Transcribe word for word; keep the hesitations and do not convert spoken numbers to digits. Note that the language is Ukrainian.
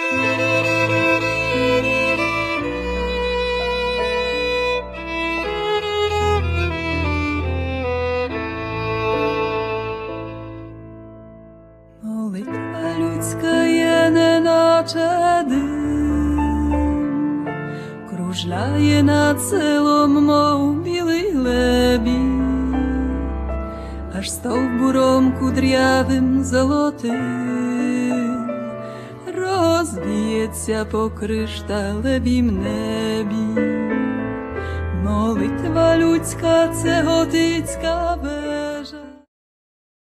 Молитва людська є неначе дим, кружляє над селом, мов білий лебідь, аж стовбуром кудрявим золотим розб'ється по кришталевім небі. Молитва людська — це готицька вежа,